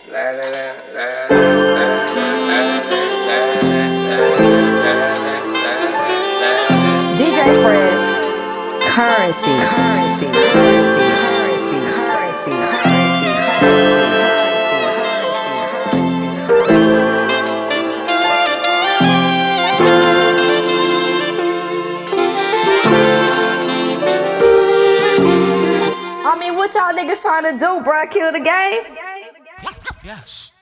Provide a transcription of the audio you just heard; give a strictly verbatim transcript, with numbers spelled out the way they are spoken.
D J Fresh, currency, currency, currency, currency, currency, currency, I mean, what y'all niggas trying to do, bruh? Kill the game? Yes.